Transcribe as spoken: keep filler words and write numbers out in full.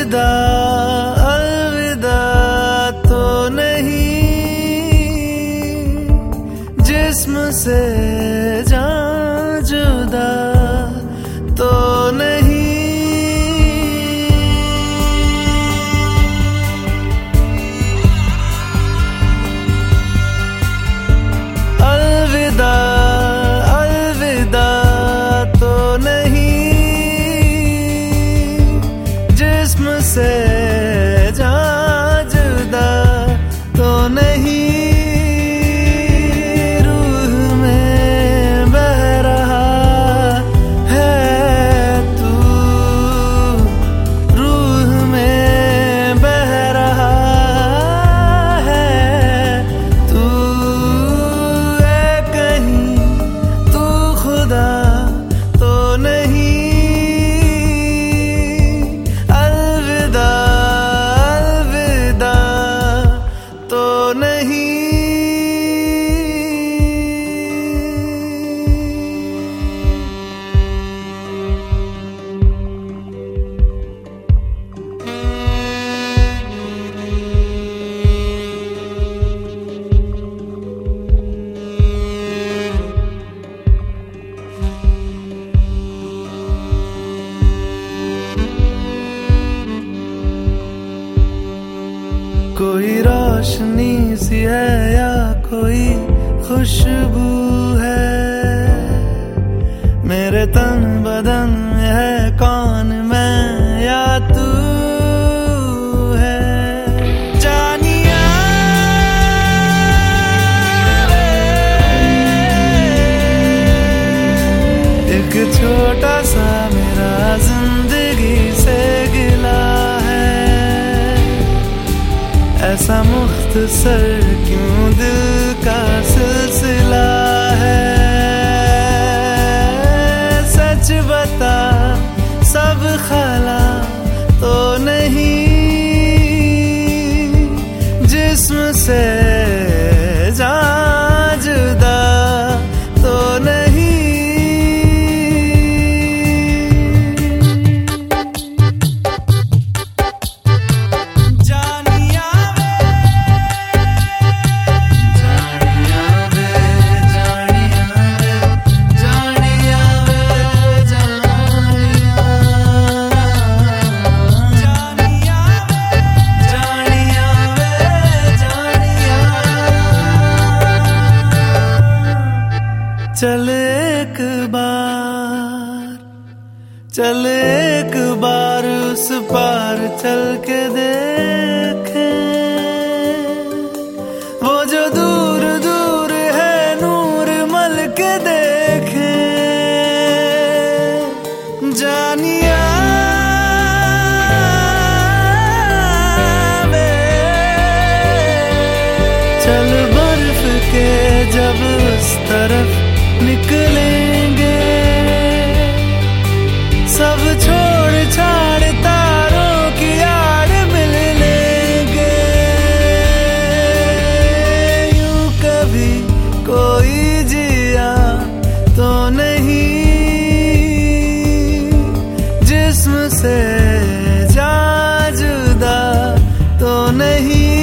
अलविदा अलविदा तो नहीं, जिस्म से जान जुदा तो नहीं। अलविदा अलविदा तो नहीं, जिस्म से जान जुदा तो नहीं। रूह में बह रहा है तू, रूह में बह रहा है तू, है कहीं तू खुदा तो नहीं। अलविदा अलविदा तो नहीं। कोई रोशनी सी है या कोई खुशबू है, मेरे तन बदन में है कौन मैं या तू है। जानिया एक छोटा सा मेरा जिंदगी से गिला है, ऐसा मुख्तसर क्यों दिल का सिलसिला है। सच बता सब ख़ला तो नहीं, जिस्म से जान जुदा तो नहीं। चल एक बार चल एक बार उस पार चल के देखें, वो जो दूर दूर है नूर मल के देखें। जानिया चल बर्फ के जब उस तरफ निकलेंगे, सब छोड़ छाड़ तारों की आड़ मिल लेंगे। यूं कभी कोई जिया तो नहीं, जिस्म से जान जुदा तो नहीं।